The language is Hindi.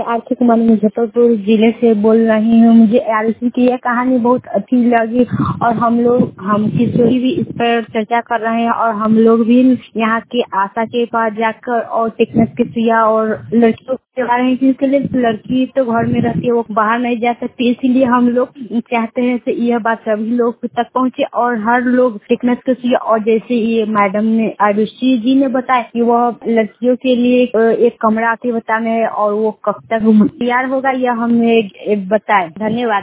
आरती कुमार मुजफ्फरपुर जिले से बोल रही हूँ। मुझे आरती की यह कहानी बहुत अच्छी लगी और हम किशोरी भी इस पर चर्चा कर रहे हैं और हम लोग भी यहाँ के आशा के पास जाकर और टेक्नस की सुइया और लड़कियों के बारे में, जिसके लिए लड़की तो घर में रहती है, वो बाहर नहीं जा सकती, इसीलिए हम लोग चाहते हैं कि यह बात सभी लोग तक पहुँचे और हर लोग टेक्नस की सुइया। और जैसे ये मैडम ने आयुषी जी ने बताया कि वह लड़कियों के लिए एक कमरा आके बताने और वो कब तक तैयार होगा, यह हमें बताए। धन्यवाद।